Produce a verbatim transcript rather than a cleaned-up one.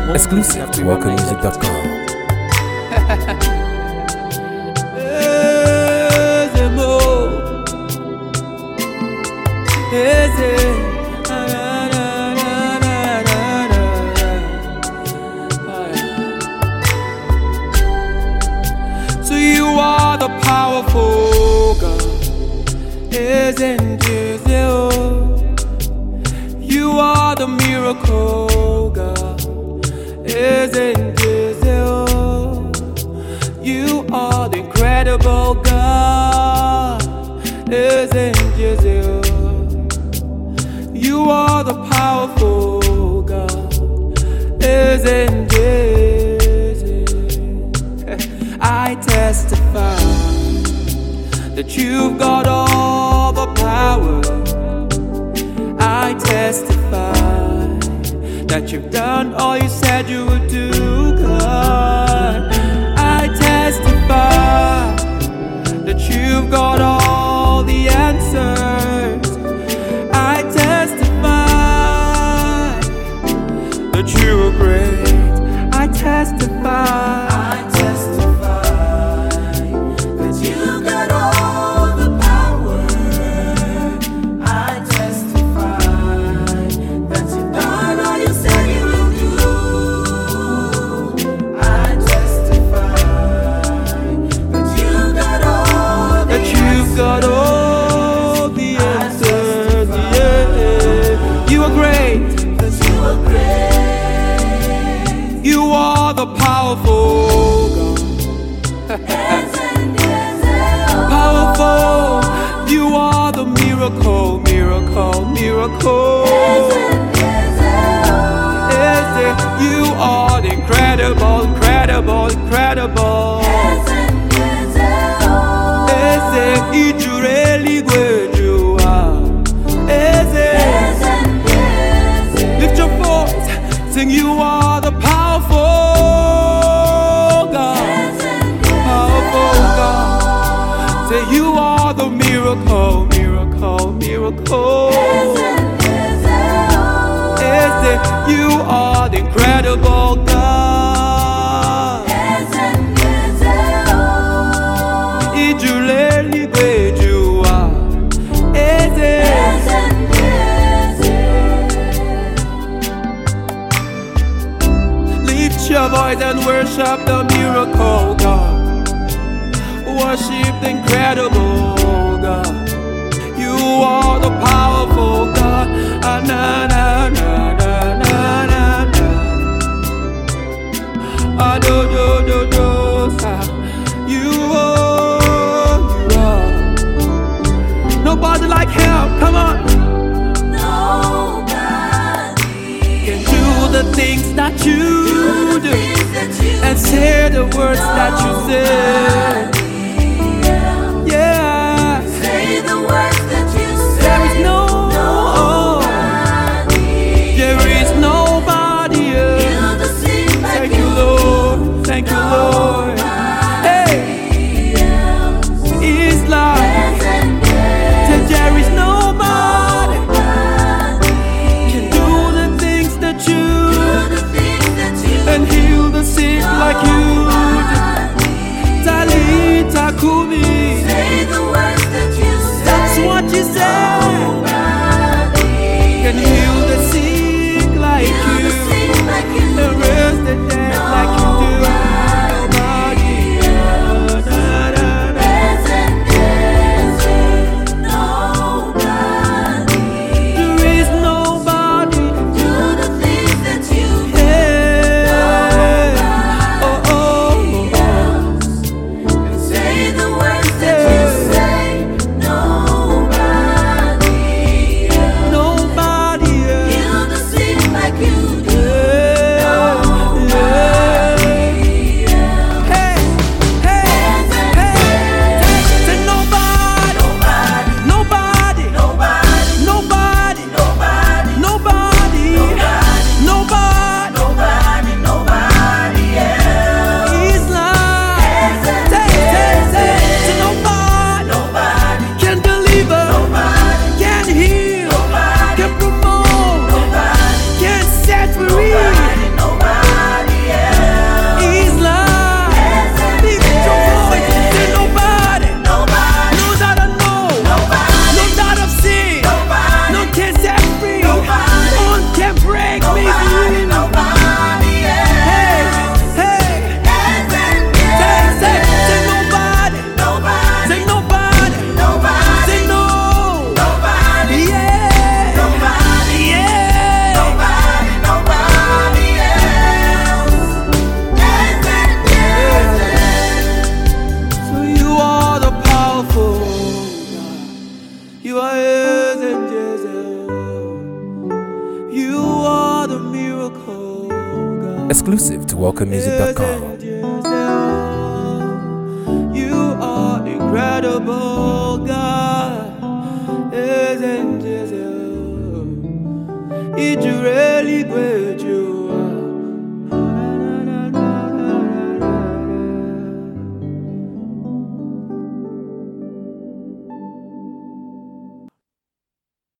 Exclusive to walker music dot com. So you are the powerful God, isn't you? You are the miracle God, isn't you? You are the incredible God, isn't you? You are the powerful God, isn't it? I testify that you've got all the power. I testify that you've done all you said you would do, God. I testify that you've got all the answers. I testify that you are great. I testify. I testify that you got all the power. I testify that you've done all you said you will do. I testify that you got all the that you've got all the answers. Yeah, you are great. That you are great. You are the powerful God. Powerful. You are the miracle, miracle, miracle. You are the incredible, incredible, incredible. Lift your voice, sing. You are the powerful God, powerful God. Say you are the miracle, miracle, miracle. You are the incredible God. Ijuleli gwejua. Lift your voice and worship the miracle God. Worship the incredible God. You are the powerful God. Ah, na, na, na, na, na, na, na. Ah, do, do, do, do, sa. You are, you are. Nobody like him. Come on. Nobody can do the things that you do, do, that you and say the words Nobody that you say. Yeah. Say the words that you say. There is no, Nobody. there is nobody else. Heal the sick like Thank you, Lord. Thank you, Lord. Hey, else. it's like Yes and yes. that there is nobody Nobody. can do the things that you Do the things that you and heal the sick like you do. Talita Kumi. Say the words that you say. That's what you say. Nobody. Can heal the sick like Heal the you sick like you and raise the dead like you do. Nobody. Da, da, da. Yes and yes. Nobody. There is nobody. Do the things that you Yeah. Oh, oh, oh, oh. say the words You are Yes and Jezel. You are the miracle God. Exclusive to welcome music dot com. You are incredible God. Yes and Jezel. It's really great you.